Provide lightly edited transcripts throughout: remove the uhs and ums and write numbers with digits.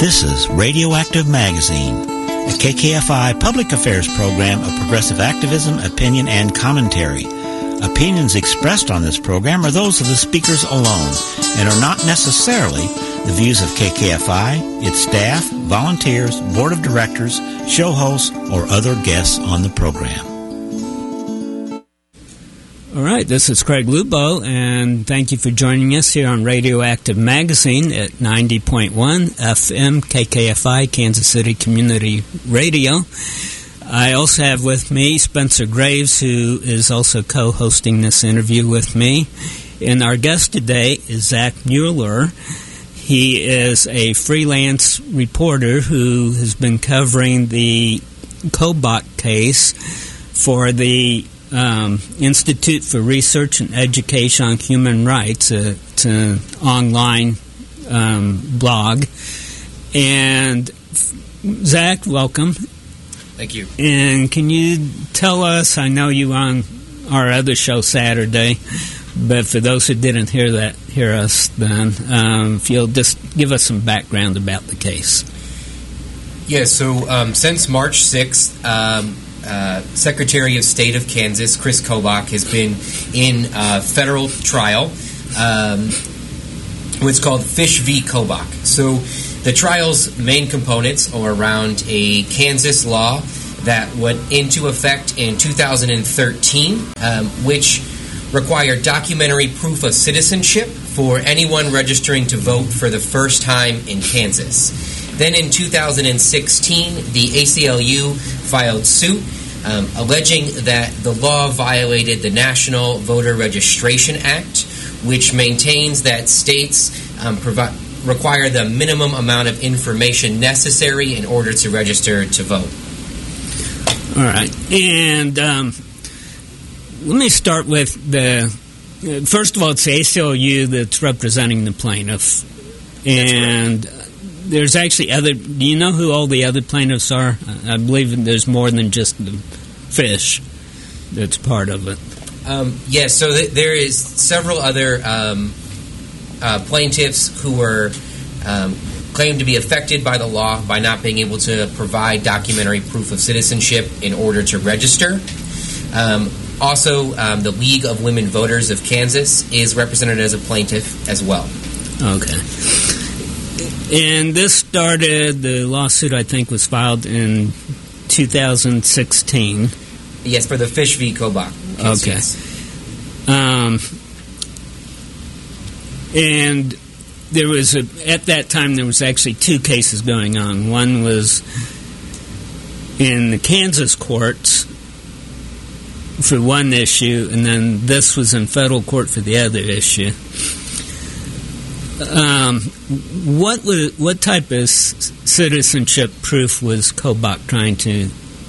This is Radioactive Magazine, a KKFI public affairs program of progressive activism, opinion, and commentary. Opinions expressed on this program are those of the speakers alone and are not necessarily the views of KKFI, its staff, volunteers, board of directors, show hosts, or other guests on the program. All right, this is Craig Lubo, and thank you for joining us here on Radioactive Magazine at 90.1 FM KKFI, Kansas City Community Radio. I also have with me Spencer Graves, who is also co-hosting this interview with me. And our guest today is Zach Mueller. He is a freelance reporter who has been covering the Kobach case for the Institute for Research and Education on Human Rights. It's an online blog. And Zach, welcome. Thank you. And can you tell us, I know you were on our other show Saturday, but for those who didn't hear us then, if you'll just give us some background about the case. Yeah, so since March 6th, Secretary of State of Kansas, Chris Kobach, has been in federal trial, what's called Fish v. Kobach. So the trial's main components are around a Kansas law that went into effect in 2013, which required documentary proof of citizenship for anyone registering to vote for the first time in Kansas. Then in 2016, the ACLU filed suit alleging that the law violated the National Voter Registration Act, which maintains that states require the minimum amount of information necessary in order to register to vote. All right. And let me start with first of all, it's the ACLU that's representing the plaintiff. And there's actually do you know who all the other plaintiffs are? I believe there's more than just the Fish that's part of it. Yes, so there is several other plaintiffs who were claimed to be affected by the law by not being able to provide documentary proof of citizenship in order to register. Also, the League of Women Voters of Kansas is represented as a plaintiff as well. Okay. And the lawsuit, I think, was filed in 2016. Yes, for the Fish v. Kobach case. Okay. Yes. And there was at that time there was actually two cases going on. One was in the Kansas courts for one issue, and then this was in federal court for the other issue. What type of citizenship proof was Kobach trying to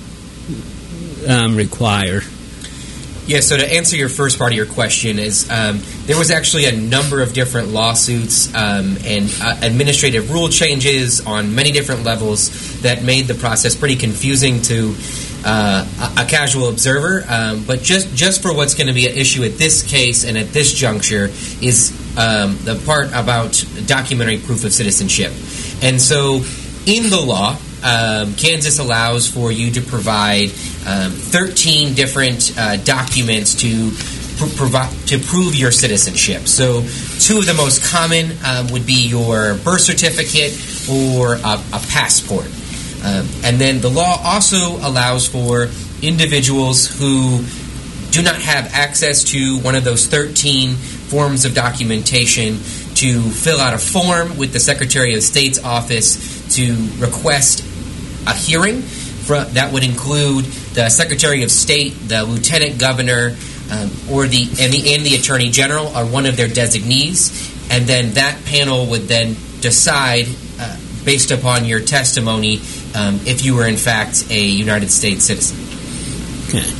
require? Yeah, so to answer your first part of your question is there was actually a number of different lawsuits and administrative rule changes on many different levels that made the process pretty confusing to a casual observer. But just for what's going to be an issue at this case and at this juncture is the part about documentary proof of citizenship. And so in the law, Kansas allows for you to provide 13 different documents to prove your citizenship. So two of the most common would be your birth certificate or a passport. And then the law also allows for individuals who do not have access to one of those 13 forms of documentation to fill out a form with the Secretary of State's office to request a hearing that would include the Secretary of State, the Lieutenant Governor, or the Attorney General are one of their designees, and then that panel would then decide, based upon your testimony, if you were in fact a United States citizen. Okay.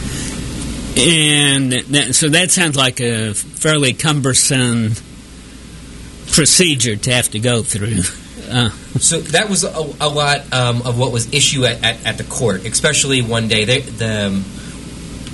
And so that sounds like a fairly cumbersome procedure to have to go through. So that was a lot of what was issue at the court, especially one day.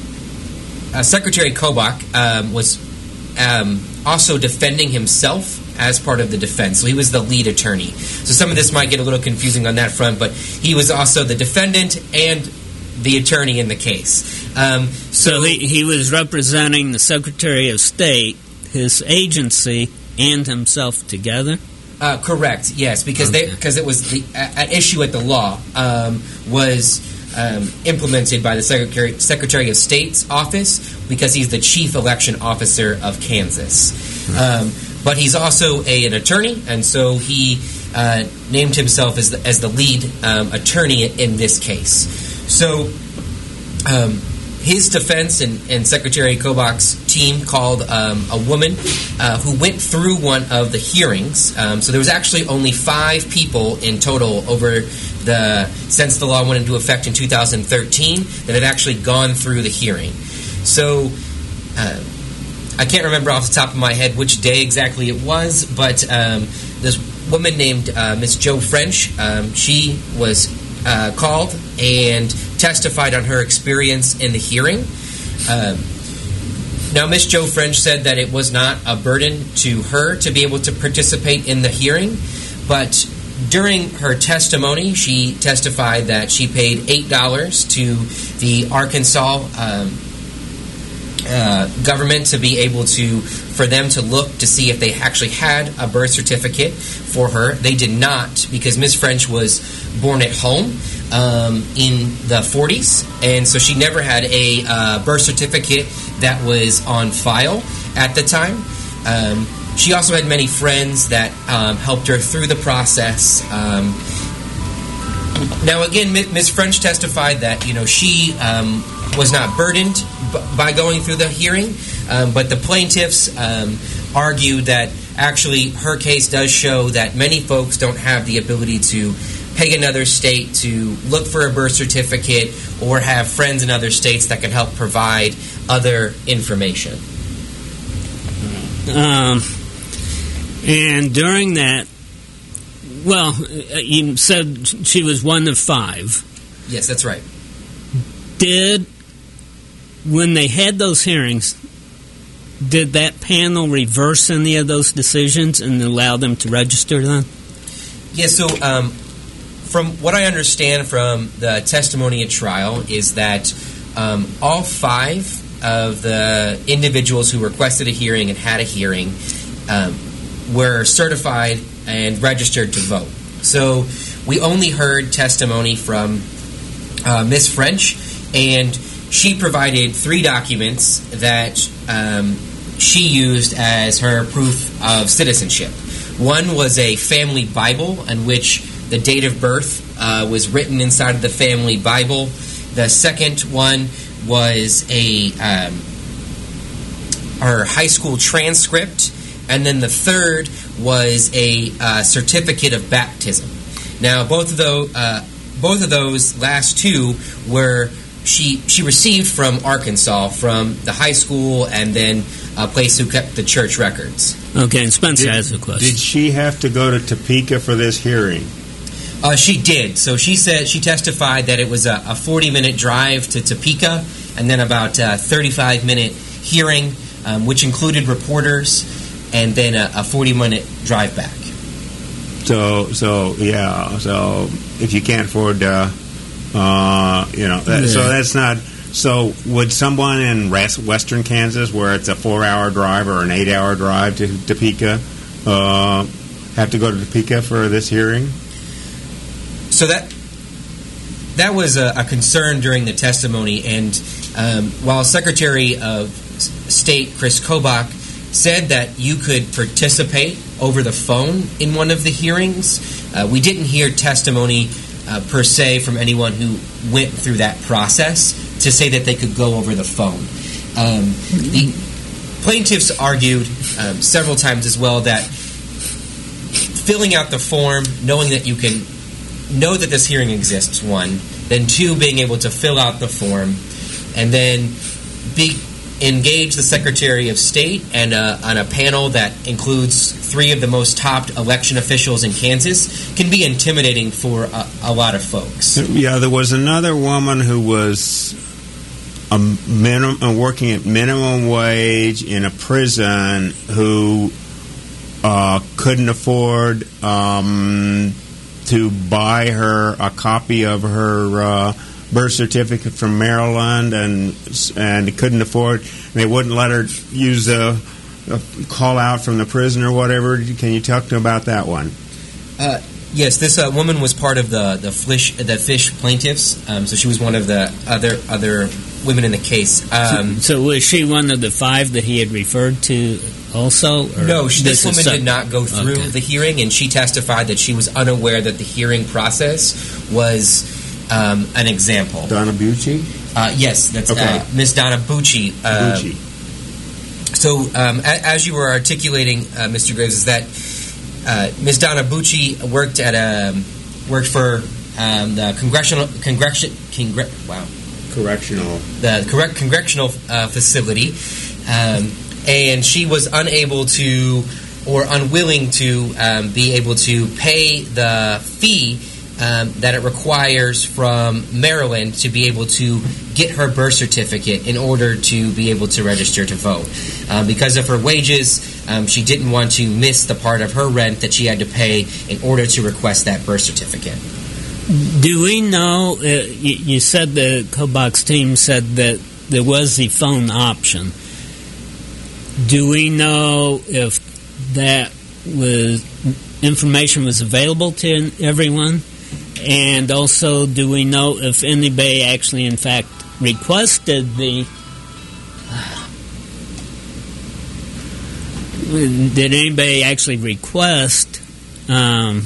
Secretary Kobach was also defending himself as part of the defense. So he was the lead attorney. So some of this might get a little confusing on that front, but he was also the defendant and the attorney in the case. So he was representing the Secretary of State, his agency, and himself together? Correct, yes, because it was an issue at the law was implemented by the Secretary of State's office because he's the chief election officer of Kansas. But he's also an attorney, and so he named himself as the lead attorney in this case. So his defense and Secretary Kobach's team called a woman who went through one of the hearings. So there was actually only 5 people in total since the law went into effect in 2013 that had actually gone through the hearing. So I can't remember off the top of my head which day exactly it was, but this woman named Miss Jo French, she was called and testified on her experience in the hearing. Now, Miss Jo French said that it was not a burden to her to be able to participate in the hearing, but during her testimony, she testified that she paid $8 to the Arkansas government to be able for them to look to see if they actually had a birth certificate for her. They did not, because Miss French was born at home in the 40s, and so she never had a birth certificate that was on file at the time. She also had many friends that helped her through the process. Now, again, Ms. French testified that she was not burdened by going through the hearing, but the plaintiffs argued that actually her case does show that many folks don't have the ability to pay another state to look for a birth certificate or have friends in other states that can help provide other information. And during that, you said she was one of 5. Yes, that's right. When they had those hearings, did that panel reverse any of those decisions and allow them to register then? Yes, so from what I understand from the testimony at trial is that all 5 of the individuals who requested a hearing and had a hearing were certified and registered to vote. So we only heard testimony from Ms. French, and she provided 3 documents that she used as her proof of citizenship. One was a family Bible in which the date of birth was written inside of the family Bible. The second one was her high school transcript, and then the third was a certificate of baptism. Now, both of those last 2 were she received from Arkansas, from the high school, and then a place who kept the church records. Okay, and Spencer has a question. Did she have to go to Topeka for this hearing? She did. So she testified that it was a 40-minute drive to Topeka, and then about a 35-minute hearing, which included reporters, and then a 40-minute drive back. So if you can't afford, so that's not. So would someone in western Kansas, where it's a 4-hour drive or an 8-hour drive to Topeka, have to go to Topeka for this hearing? So that was a concern during the testimony, and while Secretary of State Chris Kobach said that you could participate over the phone in one of the hearings, we didn't hear testimony per se from anyone who went through that process to say that they could go over the phone. The plaintiffs argued several times as well that filling out the form, knowing that you can know that this hearing exists, 1, then 2, being able to fill out the form, and then engage the Secretary of State and on a panel that includes 3 of the most top election officials in Kansas can be intimidating for a lot of folks. Yeah, there was another woman who was working at minimum wage in a prison who couldn't afford to buy her a copy of her birth certificate from Maryland, and couldn't afford. They wouldn't let her use a call out from the prison or whatever. Can you talk to about that one? Yes, this woman was part of the Fish plaintiffs, so she was one of the other women in the case. So was she one of the 5 that he had referred to also? Or no, this woman did not go through the hearing, and she testified that she was unaware that the hearing process was an example. Donna Bucci? Yes, that's Miss Donna Bucci. So as you were articulating, Mr. Graves, is that Ms. Donna Bucci worked for the correctional facility, and she was unable to or unwilling to be able to pay the fee that it requires from Maryland to be able to get her birth certificate in order to be able to register to vote. Because of her wages, she didn't want to miss the part of her rent that she had to pay in order to request that birth certificate. Do we know, you said the Kobach's team said that there was the phone option. Do we know if that information was available to everyone? And also, do we know if anybody actually, in fact, requested the... Did anybody actually request a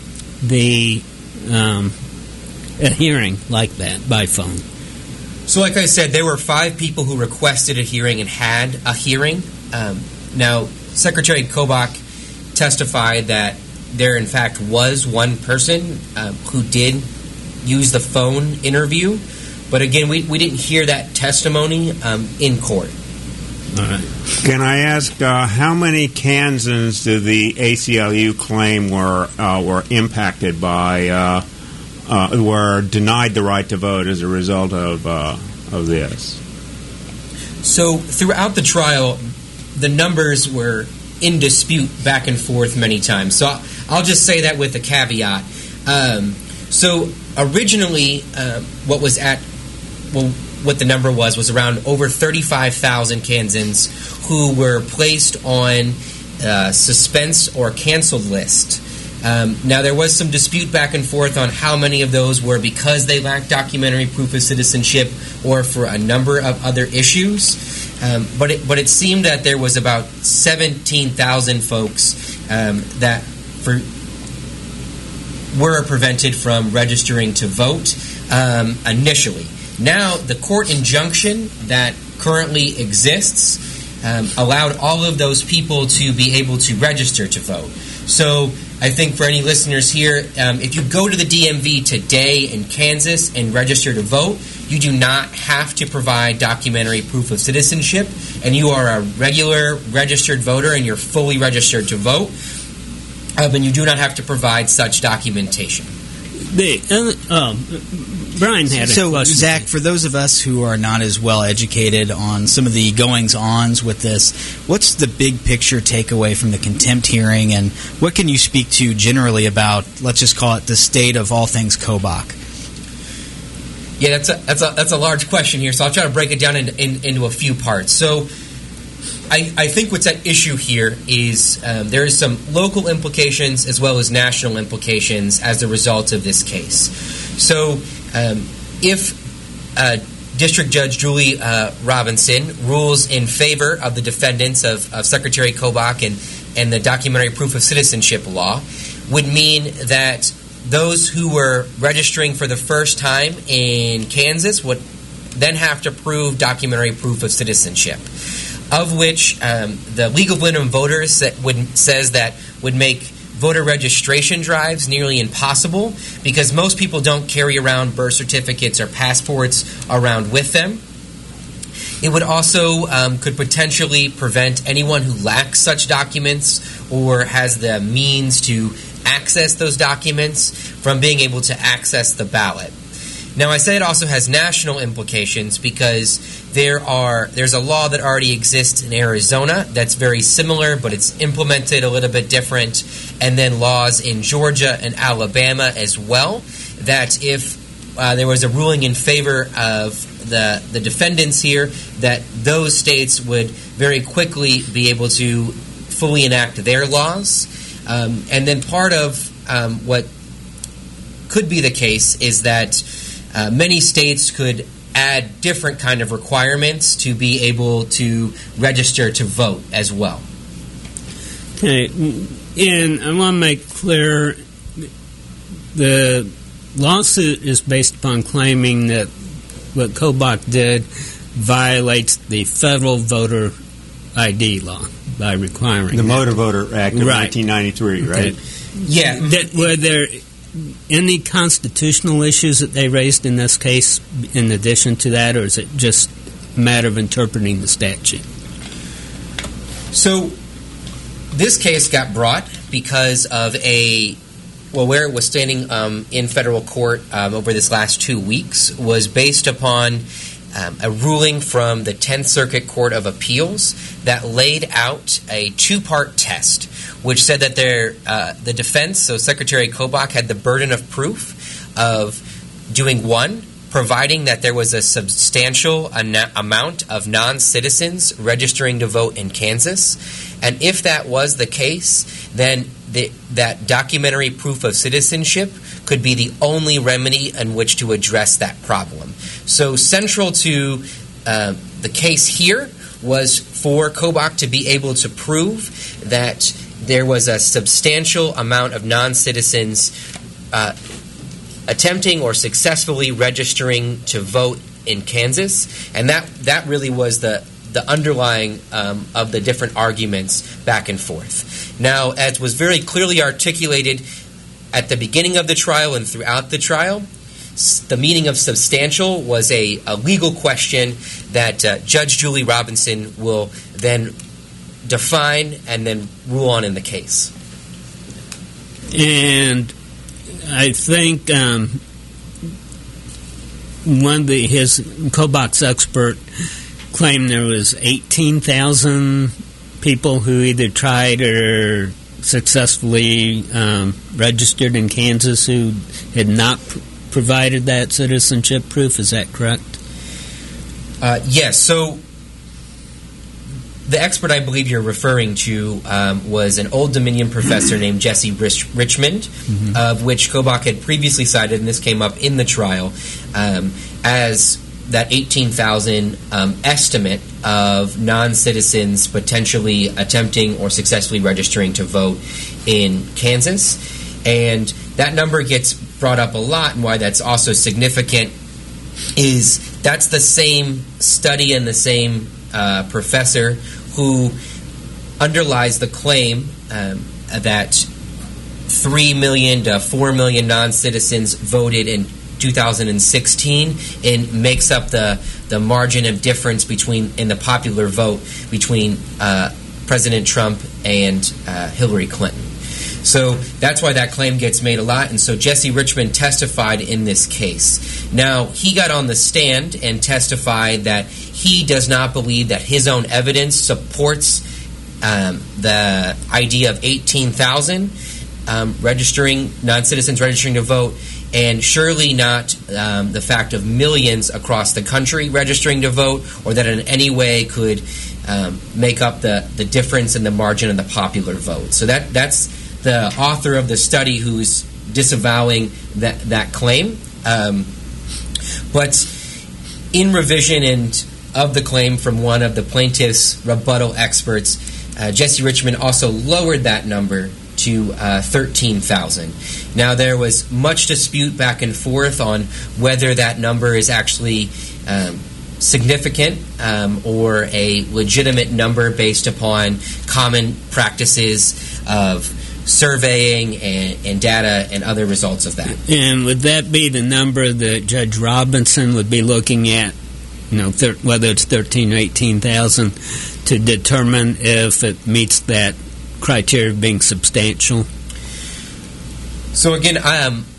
hearing like that by phone? So like I said, there were 5 people who requested a hearing and had a hearing. Now, Secretary Kobach testified that there, in fact, was one person who did use the phone interview. But again, we didn't hear that testimony in court. All right. Can I ask how many Kansans do the ACLU claim were impacted by, were denied the right to vote as a result of this? So throughout the trial, the numbers were in dispute back and forth many times. So I'll just say that with a caveat. So originally, what the number was around over 35,000 Kansans who were placed on suspense or canceled list. Now, there was some dispute back and forth on how many of those were because they lacked documentary proof of citizenship or for a number of other issues. But it seemed that there was about 17,000 folks that were prevented from registering to vote initially. Now, the court injunction that currently exists allowed all of those people to be able to register to vote. So I think for any listeners here, if you go to the DMV today in Kansas and register to vote, you do not have to provide documentary proof of citizenship, and you are a regular registered voter and you're fully registered to vote, and you do not have to provide such documentation. Brian had a question. So, Zach, for those of us who are not as well educated on some of the goings-ons with this, what's the big picture takeaway from the contempt hearing, and what can you speak to generally about, let's just call it the state of all things Kobach? Yeah, that's a large question here, so I'll try to break it down into a few parts. So I think what's at issue here is there is some local implications as well as national implications as a result of this case. So if District Judge Julie Robinson rules in favor of the defendants of Secretary Kobach and the documentary proof of citizenship law, would mean that those who were registering for the first time in Kansas would then have to prove documentary proof of citizenship, of which the League of Women Voters says that would make voter registration drives nearly impossible because most people don't carry around birth certificates or passports around with them. It would also could potentially prevent anyone who lacks such documents or has the means to access those documents from being able to access the ballot. Now, I say it also has national implications because there's a law that already exists in Arizona that's very similar, but it's implemented a little bit different, and then laws in Georgia and Alabama as well, that if there was a ruling in favor of the defendants here, that those states would very quickly be able to fully enact their laws. And then part of what could be the case is that many states could add different kind of requirements to be able to register to vote as well. Okay, and I want to make clear the lawsuit is based upon claiming that what Kobach did violates the federal voter ID law by requiring the Motor Voter Act of Right. 1993, right? Okay. Yeah. Were there any constitutional issues that they raised in this case in addition to that, or is it just a matter of interpreting the statute? So this case got brought because of where it was standing in federal court over this last 2 weeks was based upon a ruling from the 10th Circuit Court of Appeals that laid out a two-part test, which said that the defense, so Secretary Kobach, had the burden of proof of doing one, providing that there was a substantial amount of non-citizens registering to vote in Kansas. And if that was the case, then that documentary proof of citizenship could be the only remedy in which to address that problem. So central to the case here was for Kobach to be able to prove that there was a substantial amount of non-citizens attempting or successfully registering to vote in Kansas, and that really was the underlying of the different arguments back and forth. Now, as was very clearly articulated at the beginning of the trial and throughout the trial, the meaning of substantial was a legal question that Judge Julie Robinson will then define and then rule on in the case. And I think his Kobach's expert claimed there was 18,000 people who either tried or successfully registered in Kansas who had not provided that citizenship proof. Is that correct? Yes. So the expert I believe you're referring to was an Old Dominion professor named Jesse Richmond, of which Kobach had previously cited, and this came up in the trial, as that 18,000 estimate of non-citizens potentially attempting or successfully registering to vote in Kansas. And that number gets brought up a lot, and why that's also significant is that's the same study and the same professor who underlies the claim that 3 million to 4 million non-citizens voted in 2016 and makes up the margin of difference in the popular vote between President Trump and Hillary Clinton. So that's why that claim gets made a lot, and so Jesse Richmond testified in this case. Now, he got on the stand and testified that he does not believe that his own evidence supports the idea of 18,000 non-citizens registering to vote, and surely not the fact of millions across the country registering to vote, or that in any way could make up the difference in the margin of the popular vote. So that's the author of the study who's disavowing that claim. But in revision of the claim from one of the plaintiff's rebuttal experts, Jesse Richmond also lowered that number to 13,000. Now, there was much dispute back and forth on whether that number is actually significant or a legitimate number based upon common practices of surveying and data and other results of that. And would that be the number that Judge Robinson would be looking at, whether it's 13,000 or 18,000, to determine if it meets that criteria of being substantial? So again,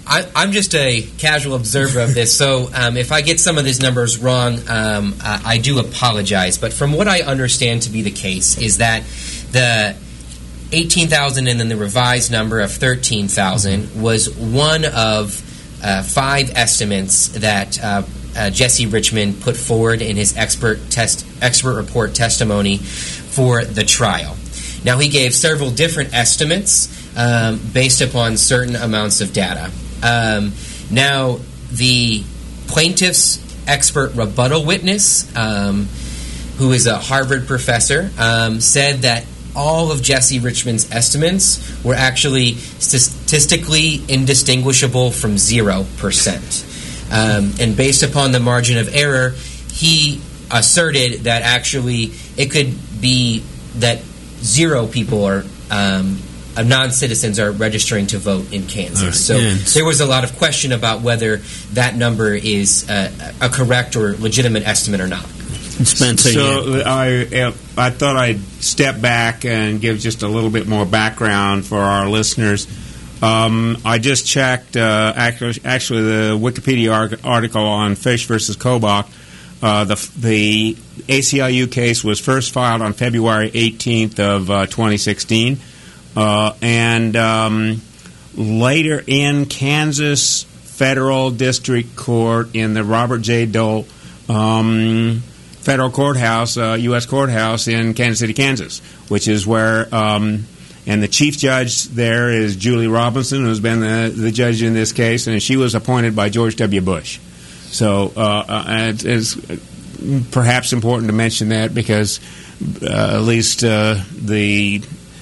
I'm just a casual observer of this, so if I get some of these numbers wrong, I do apologize. But from what I understand to be the case is that the 18,000 and then the revised number of 13,000 was one of 5 estimates that Jesse Richmond put forward in his expert report testimony for the trial. Now, he gave several different estimates based upon certain amounts of data. Now, the plaintiff's expert rebuttal witness, who is a Harvard professor, said that all of Jesse Richmond's estimates were actually statistically indistinguishable from 0%. And based upon the margin of error, he asserted that actually it could be that 0 people are non-citizens are registering to vote in Kansas. So there was a lot of question about whether that number is a correct or legitimate estimate or not. Spencer, so I thought I'd step back and give just a little bit more background for our listeners. I just checked actually the Wikipedia article on Fish versus Kobach. The ACLU case was first filed on February 18th of 2016. And later in Kansas Federal District Court in the Robert J. Dole Federal Courthouse, U.S. Courthouse in Kansas City, Kansas, which is where, and the chief judge there is Julie Robinson, who's been the judge in this case, and she was appointed by George W. Bush. So it's perhaps important to mention that because at least the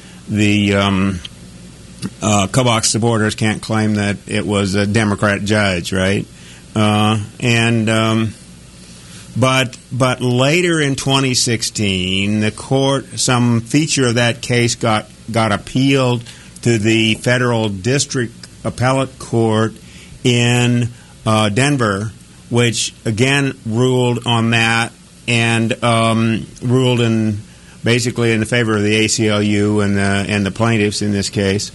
Kobach supporters can't claim that it was a Democrat judge, right? But later in 2016, the court, some feature of that case got appealed to the Federal District Appellate Court in Denver, which again ruled on that and ruled basically in favor of the ACLU and the plaintiffs in this case.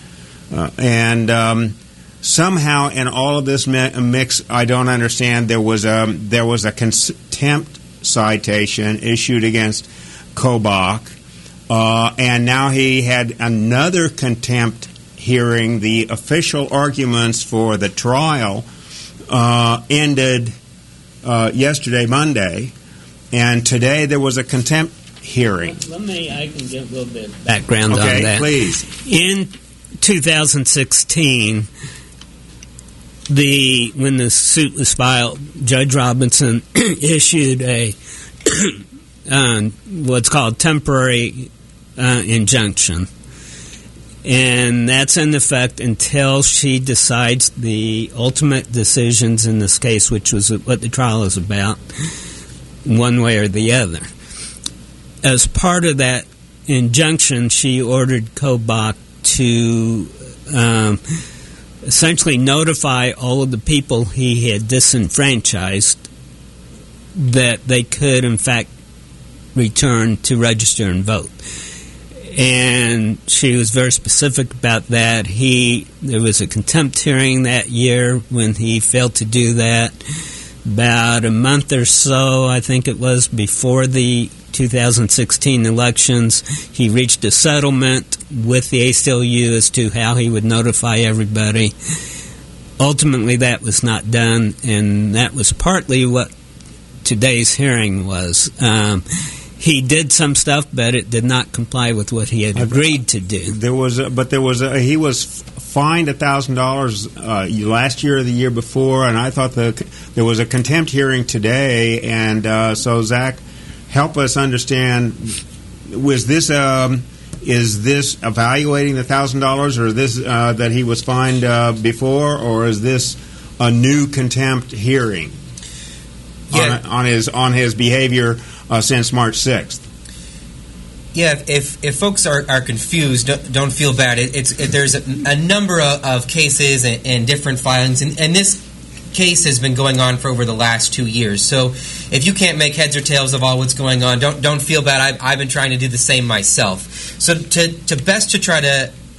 Somehow in all of this mix, I don't understand. There was a contempt citation issued against Kobach, and now he had another contempt hearing. The official arguments for the trial ended yesterday, Monday, and today there was a contempt hearing. I can give a little bit of background on that. Okay, please. In 2016, when the suit was filed, Judge Robinson issued a what's called temporary injunction, and that's in effect until she decides the ultimate decisions in this case, which was what the trial is about, one way or the other. As part of that injunction, she ordered Kobach to essentially notify all of the people he had disenfranchised that they could, in fact, return to register and vote. And she was very specific about that. There was a contempt hearing that year when he failed to do that. About a month or so, I think it was, before the 2016 elections, he reached a settlement with the ACLU as to how he would notify everybody. Ultimately, that was not done, and that was partly what today's hearing was. He did some stuff, but it did not comply with what he had agreed to do. He was fined $1,000 last year or the year before, and I thought there was a contempt hearing today, and so Zach, help us understand: is this evaluating the $1,000, or is this that he was fined before, or is this a new contempt hearing on his behavior since March 6th? Yeah, if folks are confused, don't feel bad. There's a number of cases and different filings, and this case has been going on for over the last 2 years. So if you can't make heads or tails of all what's going on, don't feel bad. I've been trying to do the same myself. So to try to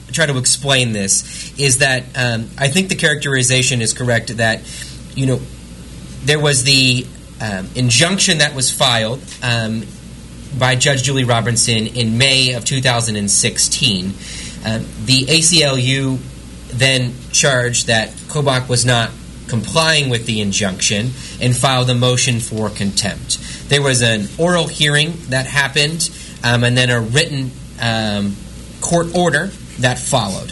try to explain this is that I think the characterization is correct that, there was the injunction that was filed by Judge Julie Robinson in May of 2016. The ACLU then charged that Kobach was not complying with the injunction and filed a motion for contempt. There was an oral hearing that happened and then a written court order that followed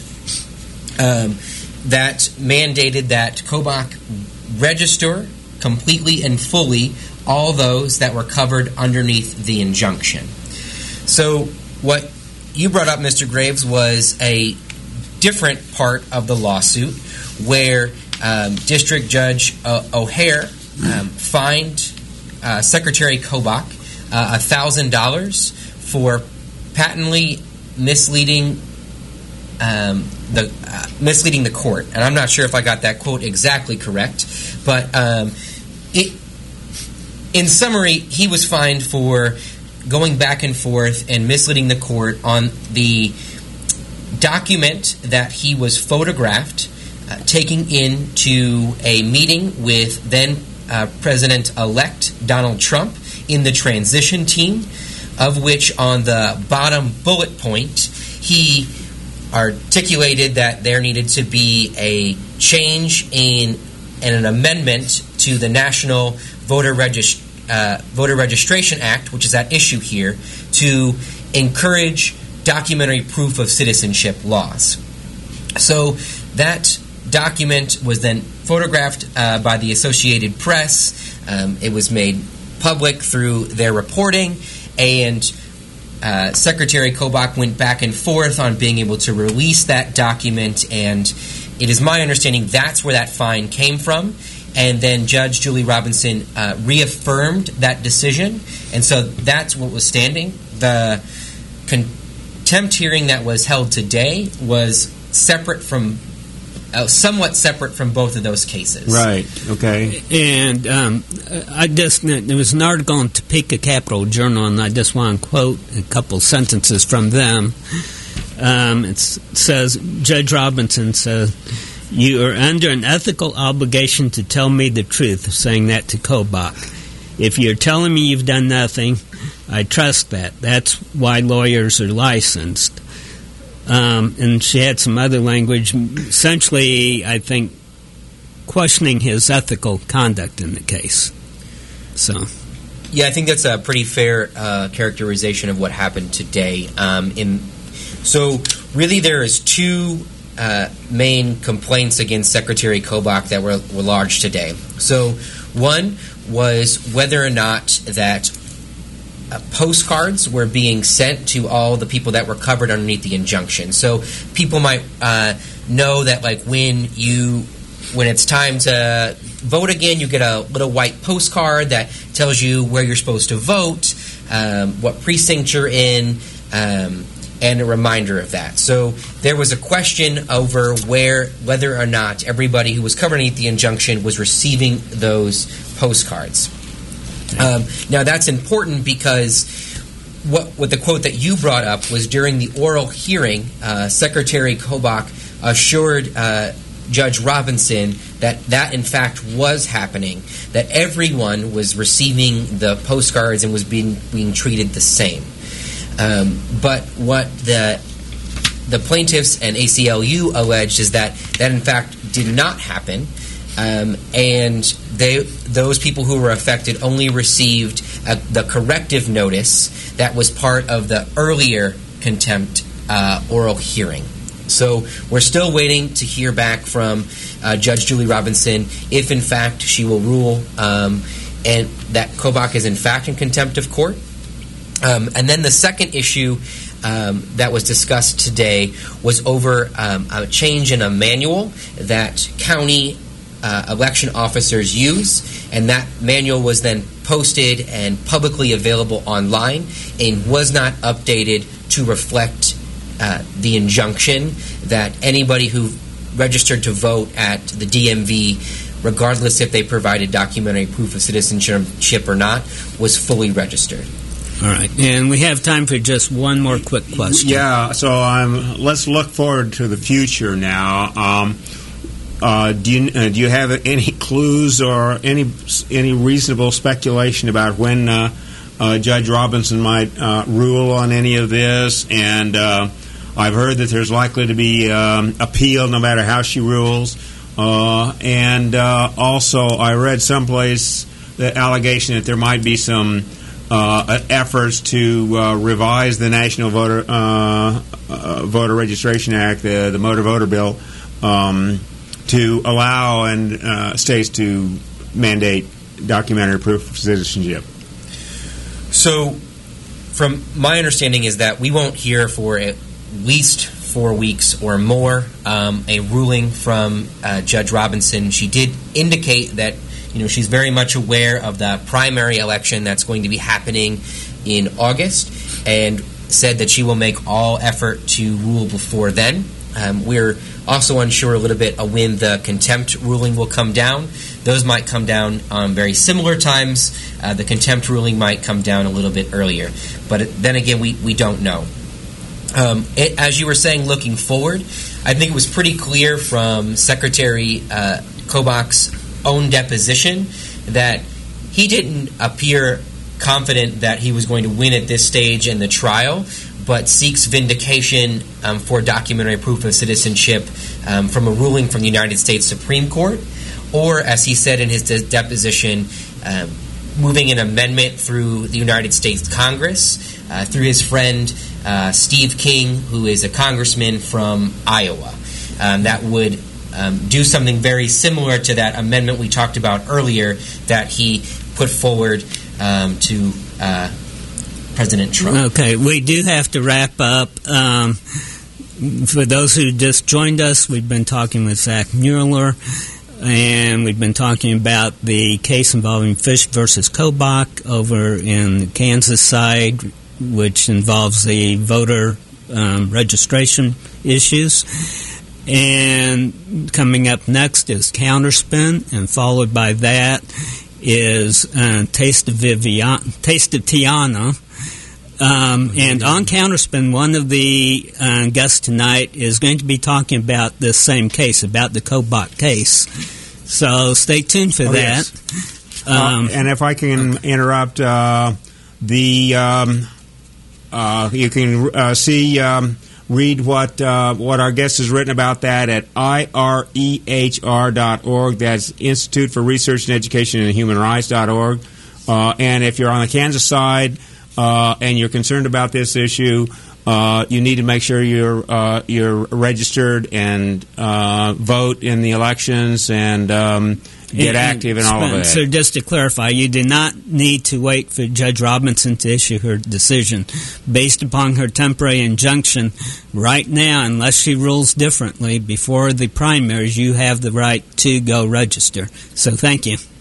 that mandated that Kobach register completely and fully all those that were covered underneath the injunction. So what you brought up, Mr. Graves, was a different part of the lawsuit where District Judge O'Hare fined Secretary Kobach $1,000 for patently misleading the court. And I'm not sure if I got that quote exactly correct, but in summary, he was fined for going back and forth and misleading the court on the document that he was photographed taking into a meeting with then President-elect Donald Trump in the transition team, of which on the bottom bullet point he articulated that there needed to be a change in and an amendment to the National Voter Registration Act, which is at issue here, to encourage documentary proof of citizenship laws. So that document was then photographed by the Associated Press. It was made public through their reporting, and Secretary Kobach went back and forth on being able to release that document, and it is my understanding that's where that fine came from. And then Judge Julie Robinson reaffirmed that decision, and so that's what was standing. The contempt hearing that was held today was separate from, somewhat separate from both of those cases. Right. Okay. And there was an article in Topeka Capital Journal, and I just want to quote a couple sentences from them. It says, Judge Robinson says, "You are under an ethical obligation to tell me the truth," saying that to Kobach. "If you're telling me you've done nothing, I trust that. That's why lawyers are licensed." And she had some other language, essentially, I think, questioning his ethical conduct in the case. So, yeah, I think that's a pretty fair characterization of what happened today. So, really, there is two main complaints against Secretary Kobach that were lodged today. So, one was whether or not that postcards were being sent to all the people that were covered underneath the injunction. So people might know that, like, when it's time to vote again, you get a little white postcard that tells you where you're supposed to vote, what precinct you're in, and a reminder of that. So there was a question over whether or not everybody who was covered underneath the injunction was receiving those postcards. Now that's important because what the quote that you brought up was during the oral hearing, Secretary Kobach assured Judge Robinson that in fact was happening, that everyone was receiving the postcards and was being treated the same. But what the plaintiffs and ACLU alleged is that in fact did not happen, and those people who were affected only received the corrective notice that was part of the earlier contempt oral hearing. So we're still waiting to hear back from Judge Julie Robinson if in fact she will rule and that Kobach is in fact in contempt of court. And then the second issue that was discussed today was over a change in a manual that county election officers use, and that manual was then posted and publicly available online and was not updated to reflect the injunction that anybody who registered to vote at the DMV, regardless if they provided documentary proof of citizenship or not, was fully registered. All right, and we have time for just one more quick question. Yeah, so let's look forward to the future now. Do you have any clues or any reasonable speculation about when Judge Robinson might rule on any of this? And I've heard that there's likely to be appeal no matter how she rules. And also, I read someplace the allegation that there might be some efforts to revise the National Voter Registration Act, the Motor Voter Bill, to allow states to mandate documentary proof of citizenship. So, from my understanding is that we won't hear for at least 4 weeks or more a ruling from Judge Robinson. She did indicate that she's very much aware of the primary election that's going to be happening in August, and said that she will make all effort to rule before then. We're also unsure a little bit of when the contempt ruling will come down. Those might come down very similar times. The contempt ruling might come down a little bit earlier. But then again, we don't know. As you were saying, looking forward, I think it was pretty clear from Secretary Kobach's own deposition that he didn't appear confident that he was going to win at this stage in the trial, but seeks vindication for documentary proof of citizenship from a ruling from the United States Supreme Court, or, as he said in his deposition, moving an amendment through the United States Congress, through his friend Steve King, who is a congressman from Iowa, that would do something very similar to that amendment we talked about earlier that he put forward to President Trump. Okay, we do have to wrap up. For those who just joined us, we've been talking with Zach Mueller, and we've been talking about the case involving Fish versus Kobach over in the Kansas side, which involves the voter registration issues. And coming up next is Counterspin, and followed by that is Taste of Tiana. And on Counterspin, one of the guests tonight is going to be talking about this same case, about the Kobach case. So stay tuned for that. Yes. And if I can interrupt, you can read what our guest has written about that at IREHR.org. That's Institute for Research and Education and Human Rights.org. And if you're on the Kansas side and you're concerned about this issue, you need to make sure you're registered and vote in the elections and get active in all of that. So just to clarify, you do not need to wait for Judge Robinson to issue her decision. Based upon her temporary injunction, right now, unless she rules differently, before the primaries, you have the right to go register. So thank you.